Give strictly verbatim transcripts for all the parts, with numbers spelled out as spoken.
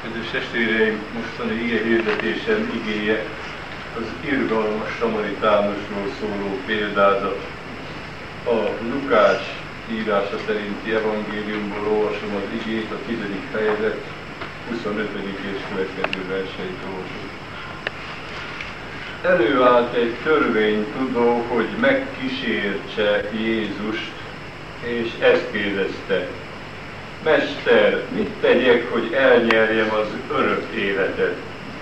Kedves testvéreim, mostani ige hirdetésem igéje az irgalmas samaritánusról szóló példázat. A Lukács írása szerinti evangéliumból olvasom az igét, a tizedik fejezet, huszonötödik és következő verseit olvasom. Előállt egy törvénytudó, hogy megkísértse Jézust, és ezt kérdezte: Mester, mit tegyek, hogy elnyerjem az örök életet?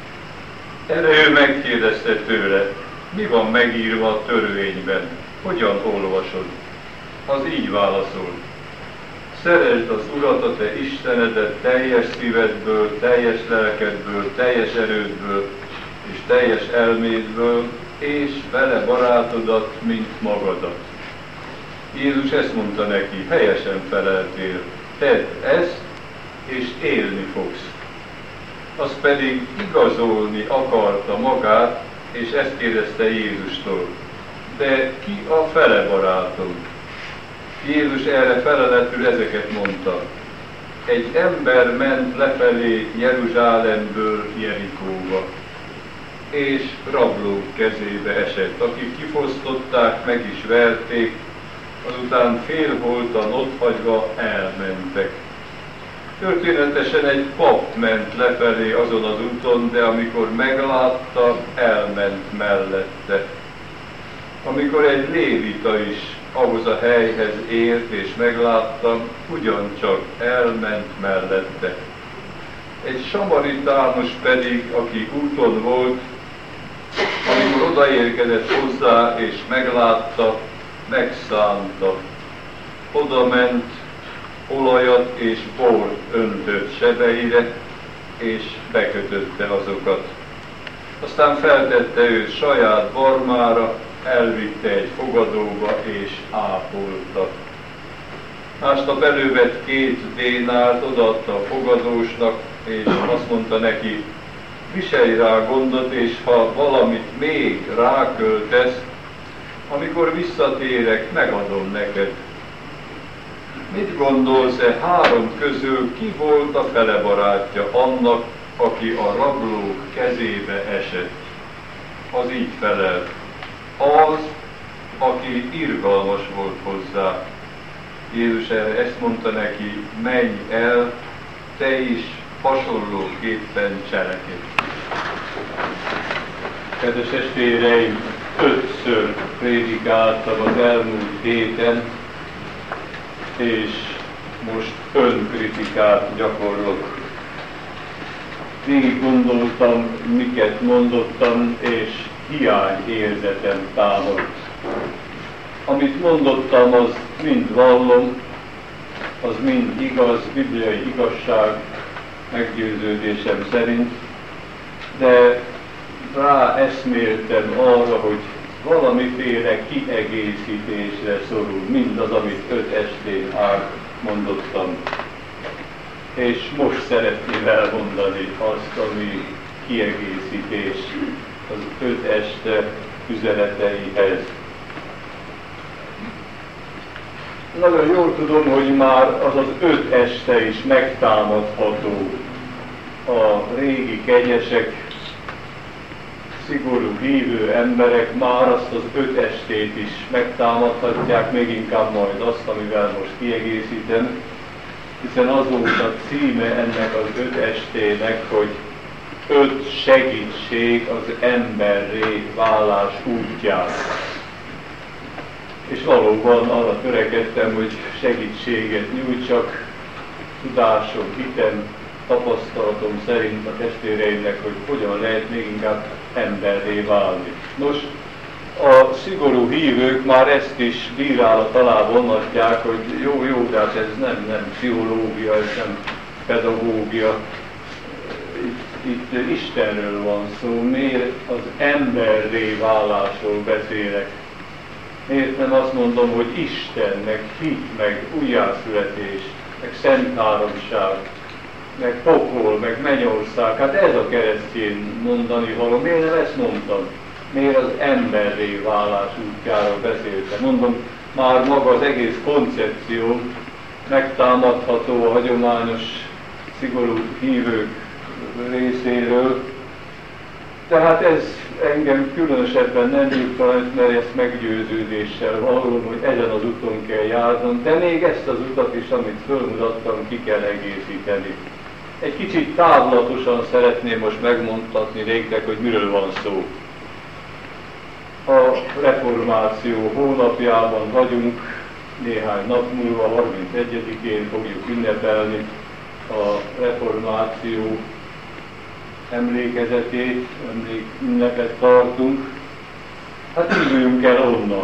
Erre ő megkérdezte tőle: mi van megírva a törvényben? Hogyan olvasod? Az így válaszolt: szeresd az Urat, a te Istenedet teljes szívedből, teljes lelkedből, teljes erődből és teljes elmédből, és vele barátodat, mint magadat. Jézus ezt mondta neki: helyesen feleltél, tedd ezt, és élni fogsz. Az pedig igazolni akarta magát, és ezt kérdezte Jézustól: de ki a fele barátom? Jézus erre feleletül ezeket mondta: egy ember ment lefelé Jeruzsálemből Jerikóba, és rablók kezébe esett, akik kifosztották, meg is verték, azután félholtan otthagyva elmentek. Történetesen egy pap ment lefelé azon az úton, de amikor meglátta, elment mellette. Amikor egy lévita is ahhoz a helyhez ért és meglátta, ugyancsak elment mellette. Egy samaritánus pedig, aki úton volt, amikor odaérkezett hozzá és meglátta, megszánta. Oda ment, olajat és bort öntött sebeire, és bekötötte azokat. Aztán feltette őt saját barmára, elvitte egy fogadóba és ápolta. Másnap elővett két dénárt, odaadta a fogadósnak, és azt mondta neki: viselj rá gondot, és ha valamit még ráköltesz, amikor visszatérek, megadom neked. Mit gondolsz-e, három közül ki volt a fele barátja annak, aki a rablók kezébe esett? Az így felelt: az, aki irgalmas volt hozzá. Jézus erre ezt mondta neki: menj el, te is hasonlóképpen cselekedj. Kedves testvéreim, ötször prédikáltam az elmúlt héten, és most önkritikát gyakorlok. Végig gondoltam, miket mondottam, és hiányérzetem támadt. Amit mondottam, az mind vallom, az mind igaz, bibliai igazság, meggyőződésem szerint, de ráeszméltem arra, hogy valamiféle kiegészítésre szorul mindaz, amit öt estén át mondottam. És most szeretném elmondani azt, ami kiegészítés az öt este üzeneteihez. Nagyon jól tudom, hogy már az az öt este is megtámadható. A régi kegyesek, szigorú hívő emberek már azt az öt estét is megtámadhatják, még inkább majd azt, amivel most kiegészítem, hiszen az volt a címe ennek az öt estének, hogy öt segítség az emberré válás útján. És valóban arra törekedtem, hogy segítséget nyújtsak, tudásom, hitem, tapasztalatom szerint a testvéreimnek, hogy hogyan lehet még inkább emberré válni. Nos, a szigorú hívők már ezt is bírálat alá vonhatják, hogy jó, jó, de hát ez nem, nem pszichológia, ez nem pedagógia. Itt, itt Istenről van szó. Miért az emberré válásról beszélek? Miért nem azt mondom, hogy Isten, meg hit, meg újjászületés, meg szent háromság, meg pokol, meg mennyország? Hát ez a keresztény mondani való. Miért nem ezt mondtam? Miért az emberré válás útjáról beszéltem? Mondom, már maga az egész koncepció megtámadható a hagyományos, szigorú hívők részéről. Tehát ez engem különösebben nem nyugtalanít, mert ezt meggyőződéssel valóban, hogy ezen az úton kell járnom, de még ezt az utat is, amit fölmutattam, ki kell egészíteni. Egy kicsit távlatosan szeretném most megmondhatni néktek, hogy miről van szó. A reformáció hónapjában vagyunk, néhány nap múlva, harmincegyedikén fogjuk ünnepelni a reformáció emlékezetét, emlékünnepet tartunk. Hát induljunk el onnan.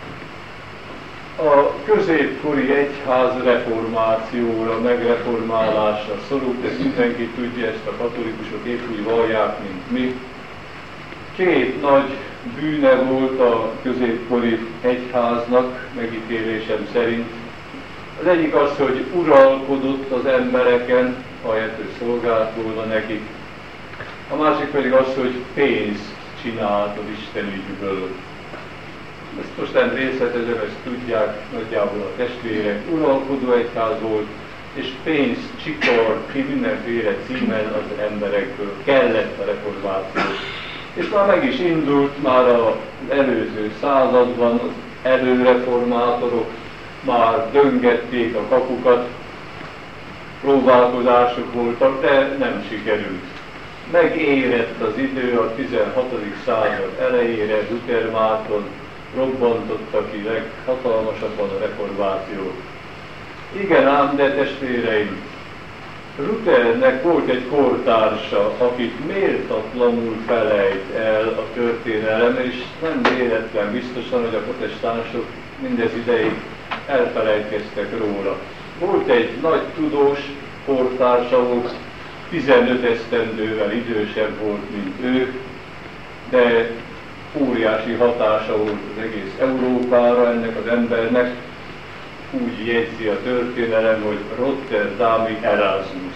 A középkori egyház reformációra, megreformálásra szorult, ezt mindenki tudja, ezt a katolikusok épp úgy vallják, mint mi. Két nagy bűne volt a középkori egyháznak, megítélésem szerint. Az egyik az, hogy uralkodott az embereken, ahelyett, hogy szolgált volna nekik. A másik pedig az, hogy pénzt csinált az Isten ügyből. Ezt most nem részletezem, ezt tudják nagyjából a testvérek. Uralkodó egyház volt, és pénzt csikart ki mindenféle címen az emberekből. Kellett a reformáció. És már meg is indult, már az előző században az előreformátorok már döngették a kapukat, próbálkozások voltak, de nem sikerült. Megérett az idő, a tizenhatodik század elejére Luther Márton robbantotta ki leghatalmasabban a reformációt. Igen ám, de testvéreim, Luthernek volt egy kortársa, akit méltatlanul felejt el a történelem, és nem véletlen biztosan, hogy a protestánsok mindez ideig elfelejtkeztek róla. Volt egy nagy tudós kortársa, volt, tizenöt esztendővel idősebb volt, mint ő, de óriási hatása volt az egész Európára ennek az embernek. Úgy jegyzi a történelem, hogy rotterdami Erasmus.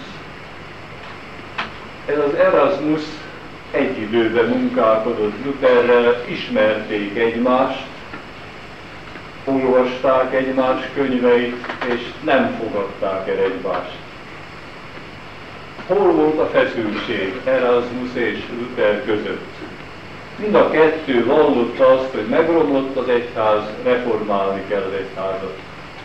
Ez az Erasmus egy időben munkálkodott Lutherrel, ismerték egymást, olvasták egymás könyveit, és nem fogadták el egymást. Hol volt a feszültség Erasmus és Luther között? Mind a kettő vallotta azt, hogy megromlott az egyház, reformálni kell az egyházat.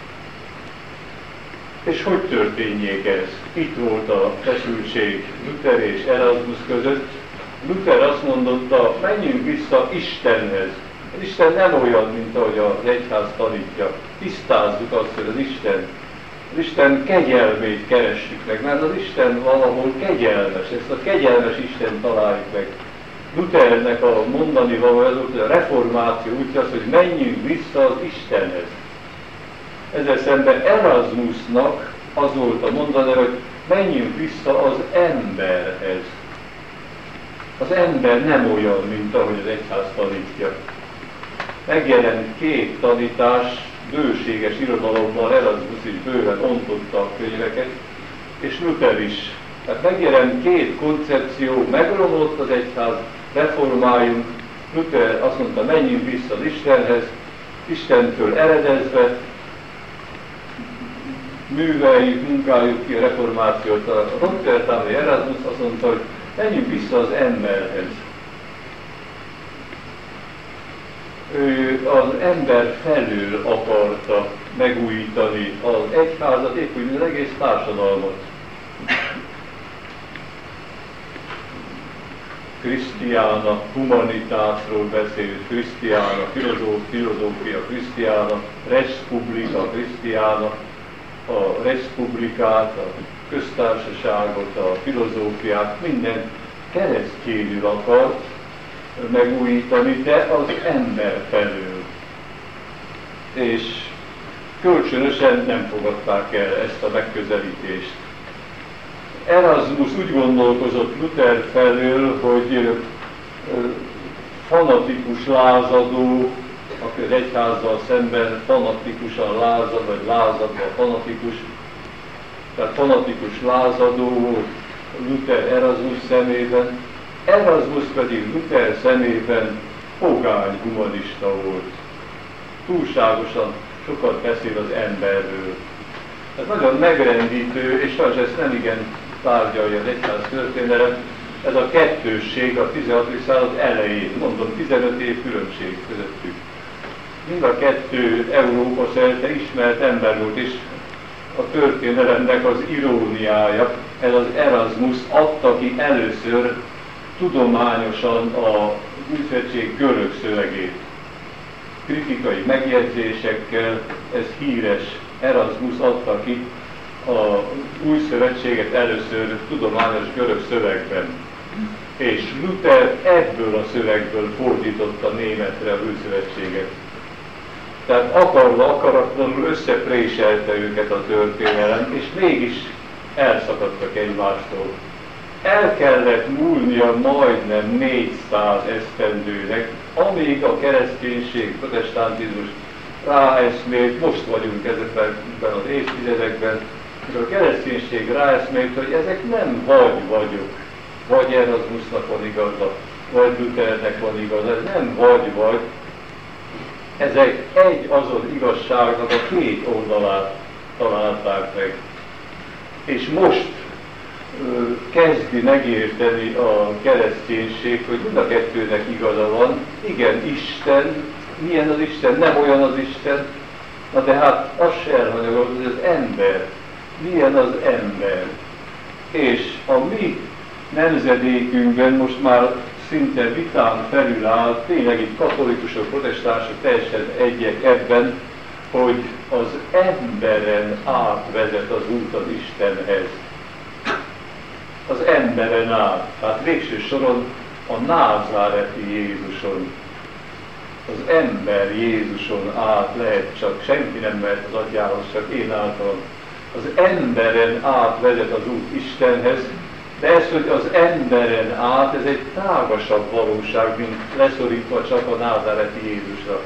És hogy történjék ez? Itt volt a feszültség Luther és Erasmus között. Luther azt mondotta, menjünk vissza Istenhez. Az Isten nem olyan, mint ahogy az egyház tanítja. Tisztázzuk azt, hogy az Isten, az Isten kegyelmét keressük meg, mert az Isten valahol kegyelmes. Ezt a kegyelmes Isten találjuk meg. Luthernek a mondani való az volt, hogy a reformáció úgy az, hogy menjünk vissza az Istenhez. Ezzel szemben Erasmusnak az volt a mondani, hogy menjünk vissza az emberhez. Az ember nem olyan, mint ahogy az egyház tanítja. Megjelent két tanítás, bőséges irodalommal, Erasmus is bőven ontotta a könyveket, és Luther is. Tehát megjelent két koncepció, megromlott az egyház, reformáljunk. Luther azt mondta, menjünk vissza az Istenhez, Istentől eredezve, műveljük, munkáljuk ki a reformációt. A rotterdami Erasmus azt mondta, hogy menjünk vissza az emberhez. Ő az ember felől akarta megújítani az egyházat, épp úgy, mint az egész társadalmat. Christiana humanitásról beszélt, Christiana filozófia, Christiana res publica, Christiana a respublikát, a köztársaságot, a filozófiát, minden keresztjénül akart megújítani, de az ember felől. És kölcsönösen nem fogadták el ezt a megközelítést. Erasmus úgy gondolkozott Luther felől, hogy fanatikus lázadó, aki az egyházzal szemben fanatikusan lázad, vagy lázadva fanatikus, tehát fanatikus lázadó volt Luther Erasmus szemében, Erasmus pedig Luther szemében pogány humanista volt. Túlságosan sokat beszél az emberről. Ez nagyon megrendítő, és sajnos ezt nem igen tárgyalja az egyház történelem, ez a kettősség a tizenhatodik század elején, mondom, tizenöt év különbség közöttük. Mind a kettő Európa szerte ismert ember volt, és a történelemnek az iróniája, ez az Erasmus adta ki először tudományosan a Újszövetség görög szövegét. Kritikai megjegyzésekkel, ez híres, Erasmus adta ki a Új Szövetséget először tudományos görög szövegben. És Luther ebből a szövegből fordította németre a Új Szövetséget. Tehát akarva, akaratlanul összepréselte őket a történelem, és mégis elszakadtak egymástól. El kellett múlnia majdnem négyszáz esztendőnek, amíg a kereszténység, protestantizmus ráeszmélt, most vagyunk ezekben az évtizedekben, amikor a kereszténység ráeszmélt, hogy ezek nem vagy-vagyok, vagy Erasmusnak van igaza, vagy Luthernek van igaza, ez nem vagy-vagy, ezek egy azon igazságnak a két oldalát találták meg. És most ö, kezdi megérteni a kereszténység, hogy mind a kettőnek igaza van. Igen, Isten, milyen az Isten, nem olyan az Isten, na de hát az se elhanyagolod, hogy az ember, milyen az ember. És a mi nemzedékünkben most már szinte vitán felül áll, tényleg itt katolikusok, protestánsok teljesen egyek ebben, hogy az emberen átvezet az út az Istenhez. Az emberen át, tehát végső soron a názáreti Jézuson. Az ember Jézuson át lehet csak, senki nem mehet az atyához, csak én általam. Az emberen át vezet az út Istenhez, de ez, hogy az emberen át, ez egy tágasabb valóság, mint leszorítva csak a názáreti Jézusra.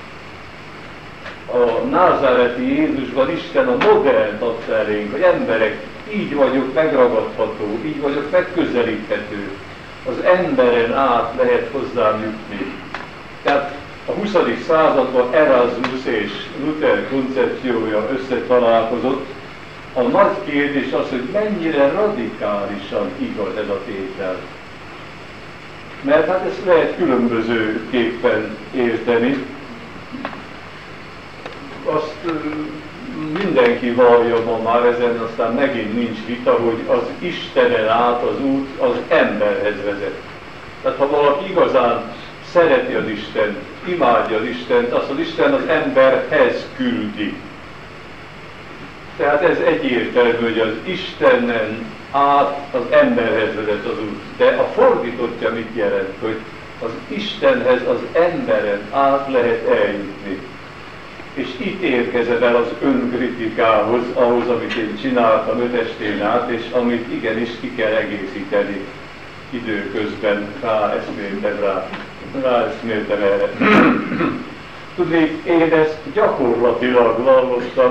A názáreti Jézusban Isten a modellt adta elénk, hogy emberek, így vagyok megragadható, így vagyok megközelíthető. Az emberen át lehet hozzám jutni. Tehát a huszadik században Erasmus és Luther koncepciója összetalálkozott. A nagy kérdés az, hogy mennyire radikálisan igaz ez a tétel. Mert hát ezt lehet különbözőképpen érteni. Azt mindenki vallja ma már, ezen aztán megint nincs vita, hogy az Istenen át az út az emberhez vezet. Tehát ha valaki igazán szereti az Istent, imádja az Istent, azt az Isten az emberhez küldi. Tehát ez egyértelmű, hogy az Istenen át az emberhez vezet az út. De a fordítottja mit jelent, hogy az Istenhez az emberen át lehet eljutni. És itt érkezem el az önkritikához, ahhoz, amit én csináltam öt estén át, és amit igenis ki kell egészíteni időközben, ráeszméltem rá, ráeszméltem erre. Tudnék, én ezt gyakorlatilag vallottam,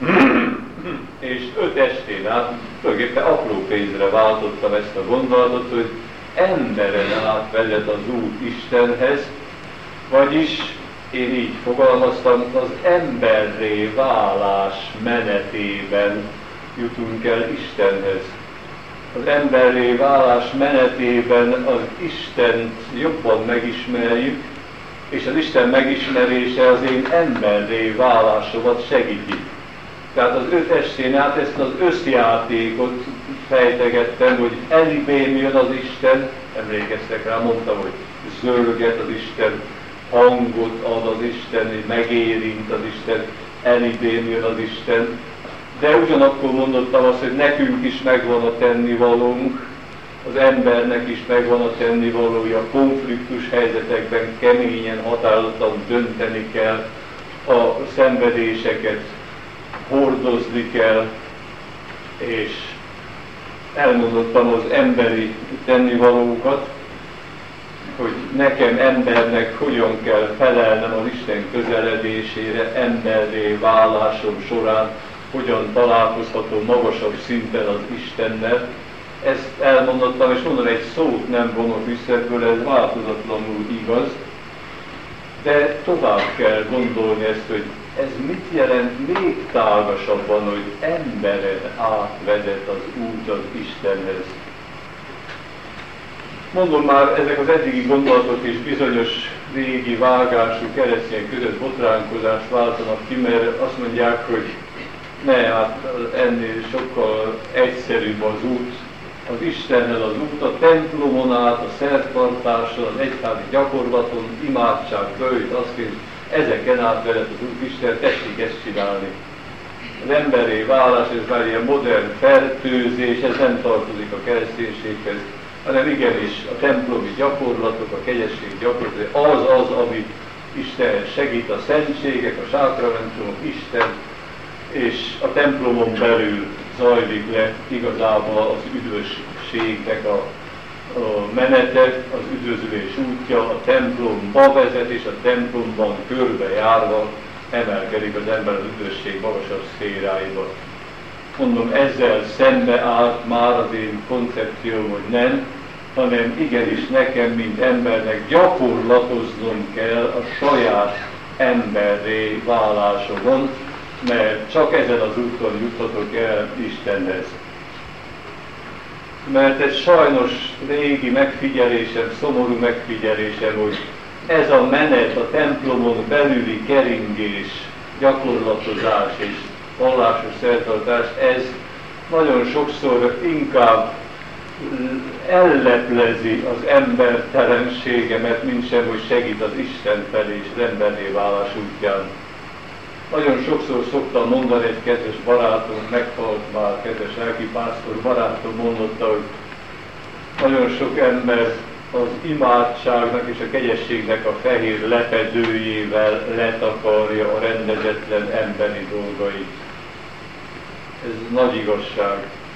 és öt estén át tulajdonképpen apró pénzre váltottam ezt a gondolatot, hogy emberen át vezet az út Istenhez, vagyis én így fogalmaztam, az emberré válás menetében jutunk el Istenhez. Az emberré válás menetében az Istent jobban megismerjük, és az Isten megismerése az én emberré válásomat segíti. Tehát az öt estén át ezt az összjátékot fejtegettem, hogy elibém jön az Isten, emlékeztek rá, mondtam, hogy zörget az Isten, hangot ad az Isten, megérint az Isten, elibém jön az Isten. De ugyanakkor mondottam azt, hogy nekünk is megvan a tennivalónk, az embernek is megvan a tennivalója, konfliktus helyzetekben keményen, határozottan dönteni kell, a szenvedéseket hordozni kell, és elmondottam az emberi tennivalókat, hogy nekem embernek hogyan kell felelnem az Isten közeledésére, emberré válásom során, hogyan találkozhatom magasabb szinten az Istennel. Ezt elmondottam, és mondom, egy szót nem vonok vissza ebből, ez változatlanul igaz, de tovább kell gondolni ezt, hogy ez mit jelent még tágasabban, hogy emberen átvezet az út az Istenhez? Mondom már, ezek az eddigi gondolatok is bizonyos régi vágású keresztény között botránkozást váltanak ki, mert azt mondják, hogy ne, hát ennél sokkal egyszerűbb az út, az Istenhez az út, a templomon át, a szertartáson, az egyházi gyakorlaton, imádság, bőjt, azt hisz, ezeken át vezet az út, Isten, tessék ezt csinálni. Az emberi válás, ez már ilyen modern fertőzés, ez nem tartozik a kereszténységhez, hanem igenis a templomi gyakorlatok, a kegyesség gyakorlatok, az az, ami Isten segít, a szentségek, a sákramentumok, Isten, és a templomon belül zajlik le igazából az üdvösségnek a, a menete, az üdvözülés útja, a templomba vezet, és a templomban körbejárva emelkedik az ember az üdvösség magasabb szféráiba. Mondom, ezzel szembe állt már az én koncepcióm, hogy nem, hanem igenis nekem, mint embernek gyakorlatoznom kell a saját emberré válásomon, mert csak ezen az úton juthatok el Istenhez. Mert ez sajnos régi megfigyelésem, szomorú megfigyelésem, hogy ez a menet, a templomon belüli keringés, gyakorlatozás és vallásos szertartás, ez nagyon sokszor inkább elleplezi az embertelenségemet, mint sem, hogy segít az Isten felé és az emberré válás útján. Nagyon sokszor szoktam mondani, egy kedves barátom, meghalt már, kedves lelkipásztor barátom mondotta, hogy nagyon sok ember az imádságnak és a kegyességnek a fehér lepedőjével letakarja a rendezetlen emberi dolgait. Ez nagy igazság.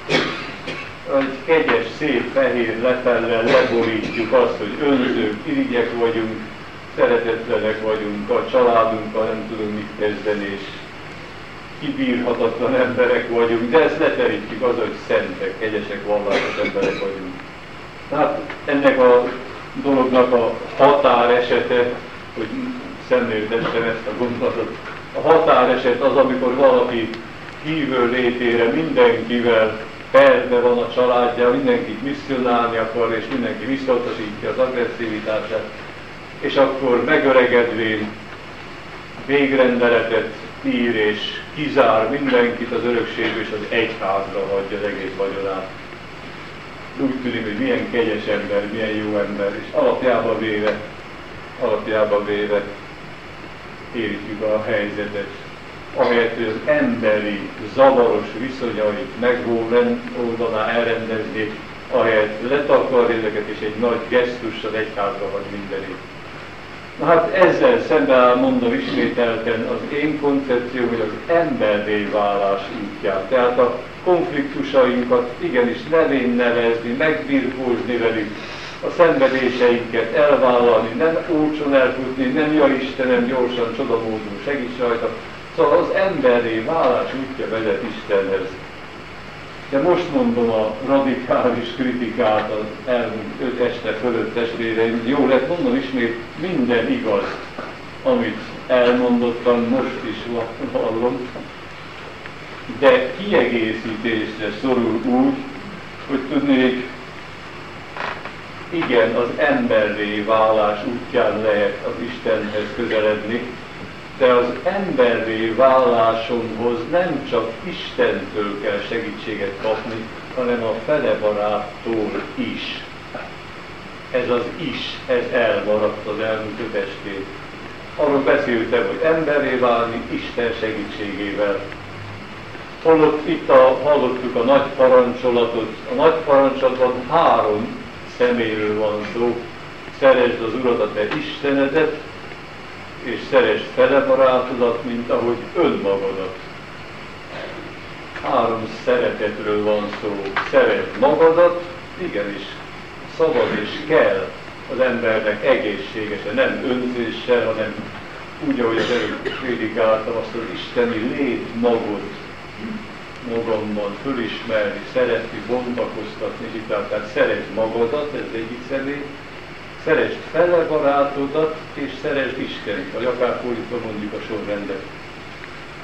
Egy kegyes, szép fehér lepellel leborítjuk azt, hogy önzők, irigyek vagyunk, szeretetlenek vagyunk, a családunkkal nem tudunk mit kezdeni, és kibírhatatlan emberek vagyunk, de ezt leterítjük az, hogy szentek, kegyesek, vallásos emberek vagyunk. Tehát ennek a dolognak a határesete, hogy szemléltessem ezt a gondolatot, a határeset az, amikor valaki hívő létére mindenkivel perbe van a családja, mindenkit misszionálni akar, és mindenki visszautasítja az agresszivitását, és akkor megöregedvén végrendeletet ír, és kizár mindenkit az örökségből, és az egyházra hagyja az egész vagyonát. Úgy tűnik, hogy milyen kegyes ember, milyen jó ember, és alapjába véve, alapjába véve értjük a helyzetet. Ahelyett, hogy az emberi, zavaros viszonyait megoldaná, elrendezni, ahelyett letakarja ezeket, és egy nagy gesztussal egyházra hagy mindenit. Na hát ezzel szemben mondom ismételten az én koncepcióm, hogy az emberré válás útján. Tehát a konfliktusainkat igenis nevén nevezni, megbirkózni velük, a szenvedéseinket elvállalni, nem olcsón elfutni, nem ja Istenem, gyorsan, csodamódon segíts rajta. Szóval az emberré válás útja vezet Istenhez. De most mondom a radikális kritikát az elmúlt öt este fölött testvéreim. Jó lett, mondom ismét, minden igaz, amit elmondottam, most is vallom, de kiegészítésre szorul úgy, hogy tudnék, igen, az emberré válás útján lehet az Istenhez közeledni, de az emberré válásomhoz nem csak Istentől kell segítséget kapni, hanem a felebaráttól is. Ez az is, ez elmaradt az elmúlt öt estén. Arról beszéltem, hogy emberré válni Isten segítségével. Holott itt a, hallottuk a nagy parancsolatot. A nagy parancsolatban három személyről van szó. Szeresd az Urat, a te Istenedet, és szeresd felebarátodat, mint ahogy önmagadat. Három szeretetről van szó. Szeresd magadat, igenis, szabad és kell az embernek egészségesen, nem önzéssel, hanem úgy, ahogy az előtt prédikáltam, azt az isteni létmagot magamban fölismerni, szeretni, bontakoztatni, és itt tehát szeresd magadat, ez egyik személy, szeresd fele barátodat, és szeresd Istent, vagy akár fordítva mondjuk a sorrendet.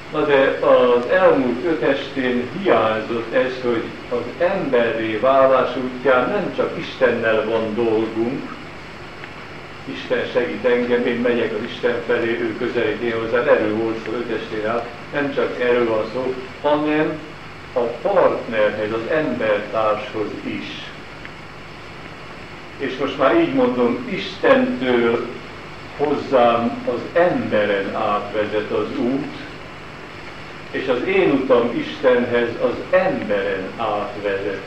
Na de az elmúlt öt estén hiányzott ez, hogy az emberré válás útján nem csak Istennel van dolgunk, Isten segít engem, én megyek az Isten felé, ő közelít én hozzá, erről volt szó öt estén át, nem csak erről van szó, hanem a partnerhez, az embertárshoz is. És most már így mondom, Istentől hozzám az emberen átvezet az út, és az én utam Istenhez az emberen átvezet.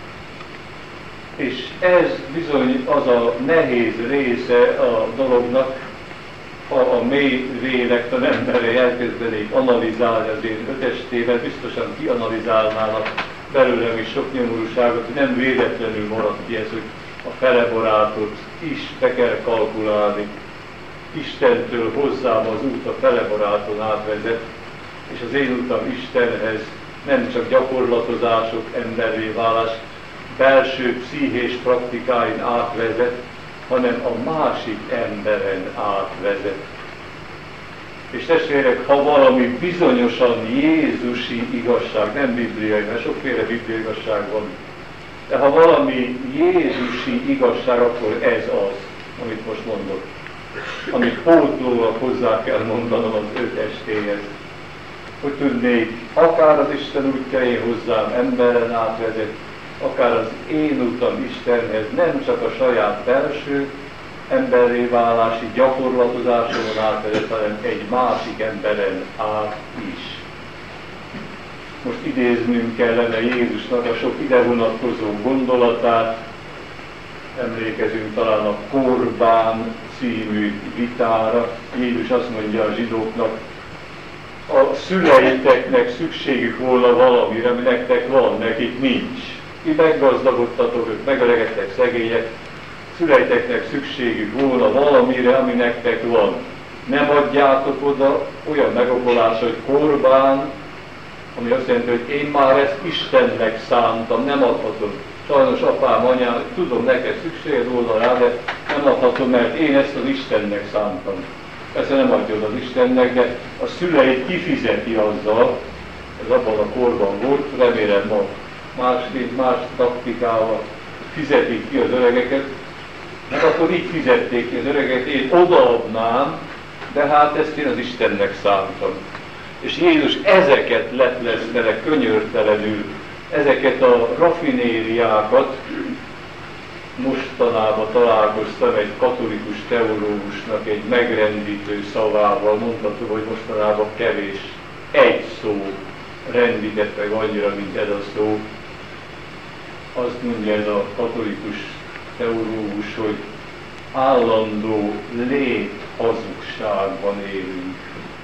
És ez bizony az a nehéz része a dolognak, ha a mély lélektan emberei elkezdenék analizálni az én ötestével, biztosan kianalizálnának belőlem is sok nyomorúságot, hogy nem véletlenül maradt ki ez, hogy a felebarátot is be kell kalkulálni. Istentől hozzám az út a felebaráton átvezet, és az én utam Istenhez nem csak gyakorlatozások, emberré válás, belső pszichés praktikáin átvezet, hanem a másik emberen átvezet. És testvérek, ha valami bizonyosan jézusi igazság, nem bibliai, mert sokféle bibliai igazság van, de ha valami jézusi igazság, akkor ez az, amit most mondok, amit pótlólag hozzá kell mondanom az öt estéhez. Hogy tudnék, akár az Isten útjain hozzám emberen átvezet, akár az én utam Istenhez nem csak a saját belső emberré válási gyakorlatozásomon átvezet, hanem egy másik emberen át is. Most idéznünk kellene Jézusnak a sok ide vonatkozó gondolatát, emlékezünk talán a Korbán című vitára. Jézus azt mondja a zsidóknak, a szüleiteknek szükségük volna valamire, ami nektek van, nekik nincs. Ti meggazdagodtatok, ők megöregedtek, szegények, szüleiteknek szükségük volna valamire, ami nektek van. Nem adjátok oda, olyan megokolás, hogy korbán, ami azt jelenti, hogy én már ezt Istennek szántam, nem adhatom. Sajnos apám, anyám, tudom, neked szükséged volna rá, de nem adhatom, mert én ezt az Istennek szántam. Persze nem adja az Istennek, de a szüleit kifizeti azzal, ez abban a korban volt, remélem ma másként, más taktikával fizetik ki az öregeket, mert akkor így fizették ki az öregeket, én odaadnám, de hát ezt én az Istennek szántam. És Jézus ezeket leplezte könyörtelenül, ezeket a rafinériákat. Mostanában találkoztam egy katolikus teológusnak egy megrendítő szavával, mondhatom, hogy mostanában kevés, egy szó rendített meg annyira, mint ez a szó. Azt mondja ez a katolikus teológus, hogy állandó léthazugságban élünk.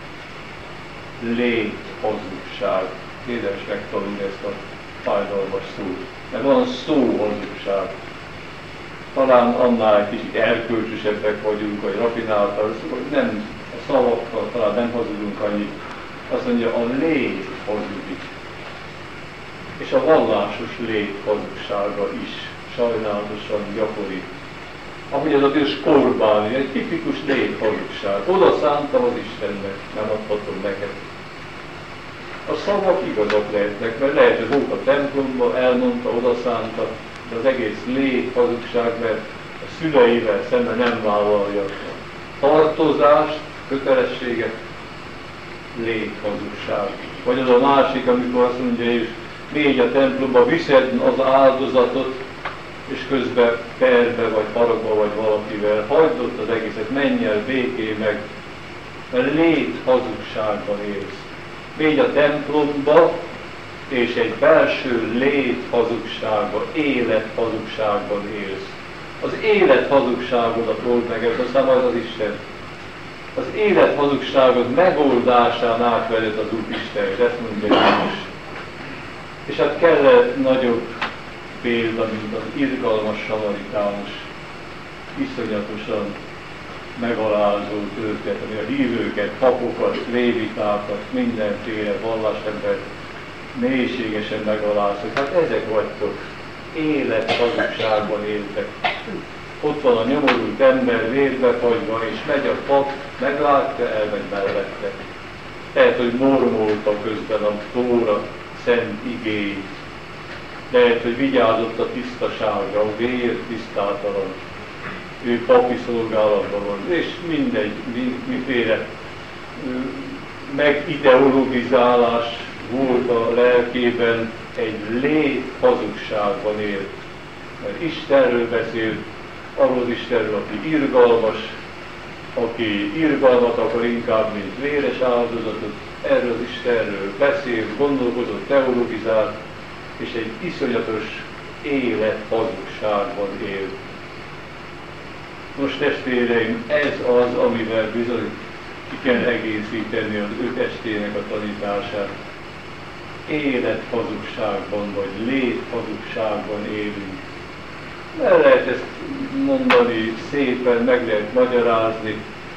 Léthazugság. Érdemes megtanulni ezt a fájdalmas szót. Mert van szó hazugság. Talán annál egy kicsit erkölcsösebbek vagyunk, vagy rafináltak, hogy nem a szavakkal talán nem hazudunk annyit. Azt mondja, a lét hazudik. És a vallásos lét hazugsága is sajnálatosan gyakori. Ahogy ez a bűs Korbán, egy tipikus lét hazugság. Oda szántam az Istennek, nem adhatom neked. A szavak igazak lehetnek, mert lehet, hogy volt a templomban, elmondta, oda szánta, de az egész lét hazugság, mert a szüleivel szemben nem vállalja a tartozást, kötelességet, lét hazugság. Vagy az a másik, amikor azt mondja, és mégy a templomba, viszed az áldozatot, és közben perbe, vagy parokba, vagy valakivel, hagyd ott az egészet, menj el, béké meg, mert lét hazugságban élsz. Mégy a templomba, és egy belső lét hazugságban, élet hazugságban élsz. Az élet hazugságodat old meg, ez aztán majd az Isten. Az élet hazugságod megoldásán átvezet az Úr Istenhez, ezt mondja Jézus. És hát kell -e nagyobb példa, mint az irgalmas samaritánus, iszonyatosan megalázó történet, ami a hívőket, papokat, lévitákat, mindenféle vallásembert mélységesen megaláztak. Hát ezek vagytok, élet hazugságban éltek. Ott van a nyomorult ember vérbe fagyva, és megy a pap, meglátja, elmegy mellette. Lehet, hogy mormolta közben a Tóra szent igéit. Lehet, hogy vigyázott a tisztaságra, a vér tisztátalan. Ő papi szolgálatban van, és mindegy, miféle megideologizálás volt a lelkében, egy lét hazugságban élt. Mert Istenről beszélt, arról az Istenről, aki irgalmas, aki irgalmat akar inkább, mint véres áldozatot, erről az Istenről beszélt, gondolkozott, teologizált, és egy iszonyatos élet hazugságban élt. Most testvéreim, ez az, amivel bizony ki kell egészíteni az ő testének a tanítását. Élet hazugságban, vagy lét hazugságban élünk. El lehet ezt mondani szépen, meg lehet magyarázni,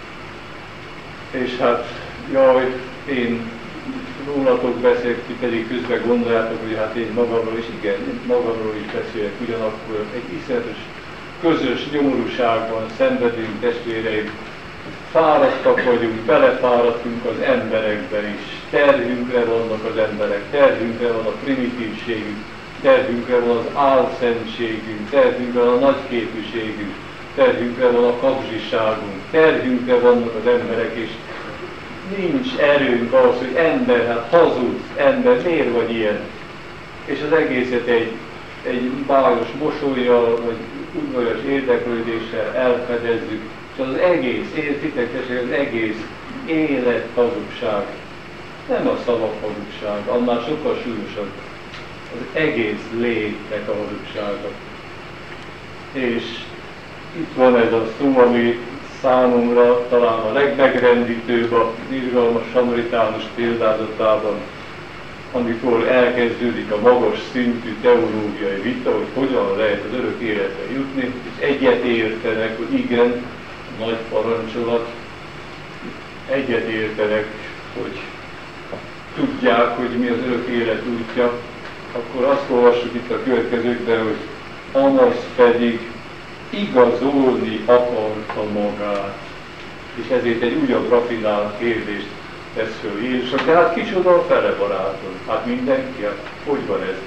és hát, jaj, én rólatok beszélek, ti pedig közben gondoljátok, hogy hát én magamról is, igen, én magamról is beszélek, ugyanakkor egy iszonyatos közös nyomorúságban szenvedünk, testvéreim, fáradtak vagyunk, belefáradtunk az emberekben is, terhünkre vannak az emberek, terhünkre van a primitívségünk, terhünkre van az álszentségünk, terhünkre van a nagyképűségünk, terhünkre van a kapzsiságunk, terhünkre vannak az emberek, és nincs erőnk ahhoz, hogy ember, hát hazudsz, ember, miért vagy ilyen? És az egészet egy, egy bájos mosollyal, vagy udvarias érdeklődéssel elfedezzük, és az egész, értitek, az egész élet hazugság. Nem a szavak hazugság, annál sokkal súlyosabb. Az egész létnek a hazugsága. És itt van ez a szó, ami számomra talán a legmegrendítőbb az irgalmas samaritánus példázatában, amikor elkezdődik a magas szintű teológiai vita, hogy hogyan lehet az örök életre jutni, és egyet értenek, hogy igen, nagy parancsolat, egyet értenek, hogy tudják, hogy mi az örök élet útja, akkor azt olvassuk itt a következőkben, hogy Annas pedig igazolni akarta magát. És ezért egy újabb rafinált kérdést tesz föl Jézusnak. De hát kicsoda a fele barátom? Hát mindenki? Hát hogy van ez?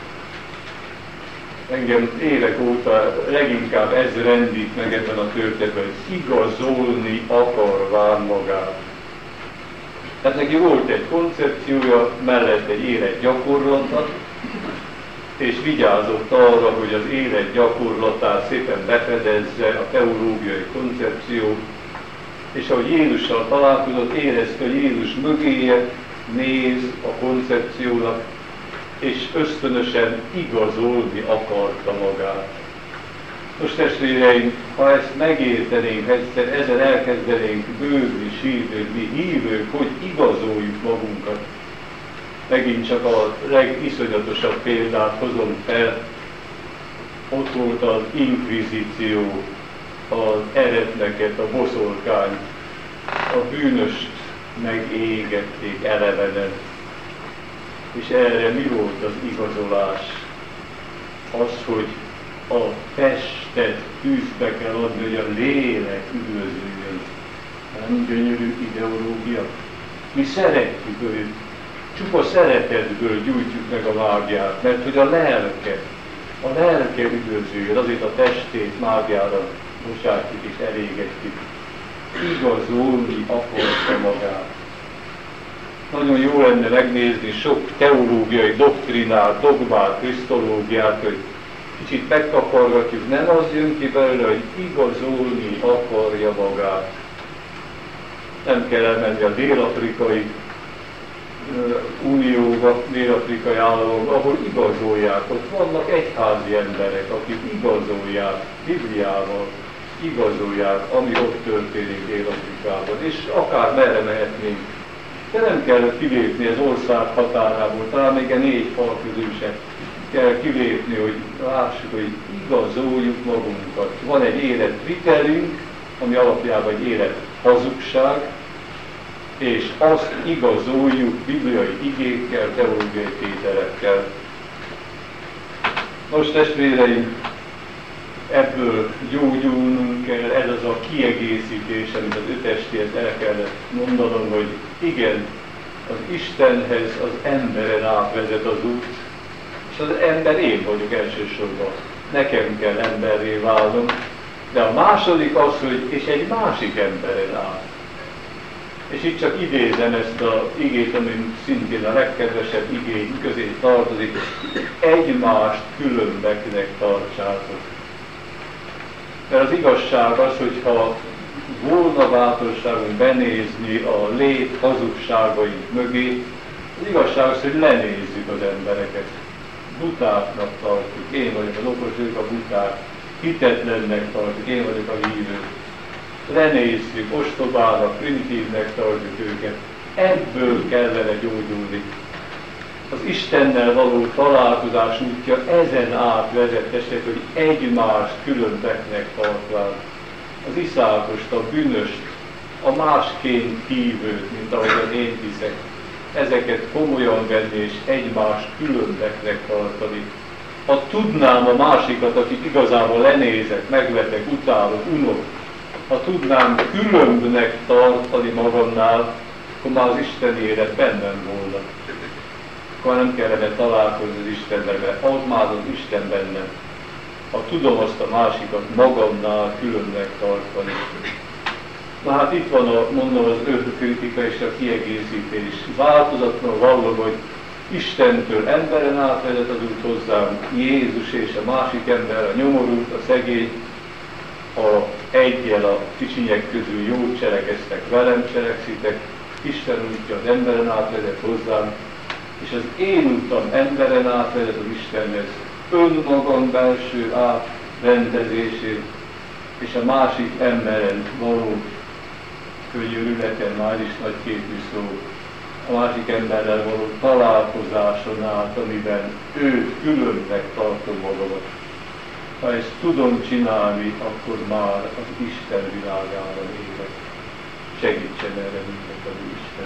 Engem évek óta leginkább ez rendít meg ebben a történetben, hogy igazolni akarván magát. Tehát neki volt egy koncepciója, mellett egy életgyakorlata, és vigyázott arra, hogy az élet gyakorlatát szépen befedezze a teológiai koncepció, és ahogy Jézussal találkozott, érezte, hogy Jézus mögéje néz a koncepciónak, és ösztönösen igazolni akarta magát. Most testvéreim, ha ezt megértenénk, ha egyszer ezen elkezdenénk bővni, sírni, mi hívők, hogy igazoljuk magunkat. Megint csak a legiszonyatosabb példát hozom fel. Ott volt az inkvizíció, az eretneket, a boszorkány, a bűnöst megégették elevenen. És erre mi volt az igazolás? Az, hogy a testet tűzbe kell adni, hogy a lélek üdvözüljön. Nem gyönyörű ideológia. Mi szeretjük őt. Csupa szeretetből gyújtjuk meg a mágiát, mert hogy a lelke, a lelke üdvözüljön, azért a testét mágiára bocsátjuk és elégetjük. Igazolni akarta magát. Nagyon jó lenne megnézni sok teológiai doktrinát, dogmát, krisztológiát, hogy kicsit megkapargatjuk, nem az jön ki belőle, hogy igazolni akarja magát. Nem kell elmenni a dél-afrikai unióba, dél-afrikai államokba, ahol igazolják. Ott vannak egyházi emberek, akik igazolják, Bibliával igazolják, ami ott történik Dél-Afrikában. És akár merre mehetnénk. De nem kell kilépni az ország határából, talán még a négy fal közül sem kell kilépni, hogy lássuk, hogy igazoljuk magunkat. Van egy életvitelünk, ami alapjában egy élet hazugság, és azt igazoljuk bibliai igékkel, teológiai tételekkel. Nos, testvéreim, ebből gyógyulnunk kell, ez az a kiegészítés, amit az öt estéhez el kellett mondanom, hogy igen, Az Istenhez az emberen átvezet az út, és az ember én vagyok elsősorban. Nekem kell emberré válnom, de a második az, hogy és egy másik emberen át. És itt csak idézem ezt az igét, ami szintén a legkedvesebb igény közé tartozik, egymást különbeknek tartsátok. Mert az igazság az, hogyha volna bátorságunk benézni a lét hazugságaink mögé, az igazság az, hogy lenézzük az embereket. Butáknak tartjuk, én vagyok az okos, ők a buták, hitetlennek tartjuk, én vagyok a hívő. Lenézzük, ostobának, primitívnek tartjuk őket. Ebből kellene gyógyulni. Az Istennel való találkozás útja ezen át vezetesek, hogy egymást különbeknek tartván. Az iszákost, a bűnöst, a másként hívőt, mint ahogyan én hiszek, ezeket komolyan venni és egymást különbeknek tartani. Ha tudnám a másikat, akik igazából lenézek, megvetek, utálok, unok, ha tudnám különbnek tartani magamnál, akkor már az Isten élet bennem volna. Akkor nem kellene találkozni az Istennel, mert az már az Isten bennem. Ha tudom azt a másikat magamnál különnek tartani. Na hát itt van a, mondom, az önkritika és a kiegészítés. Változatlan vallom, hogy Istentől emberen átvezet az út hozzám, Jézus és a másik ember, a nyomorult, a szegény, ha egyel a kicsinyek közül jót cselekeztek, velem cselekszitek, Isten útja az emberen átvezet hozzám, és az én útam emberen átvezet az Istenhez, önmagam belső átrendezését, és a másik emberen való könyörületen, már is nagy képű szó, a másik emberrel való találkozáson át, amiben őt különnek tartom magamat. Ha ezt tudom csinálni, akkor már az Isten világára élek. Segítsen erre minket az Isten.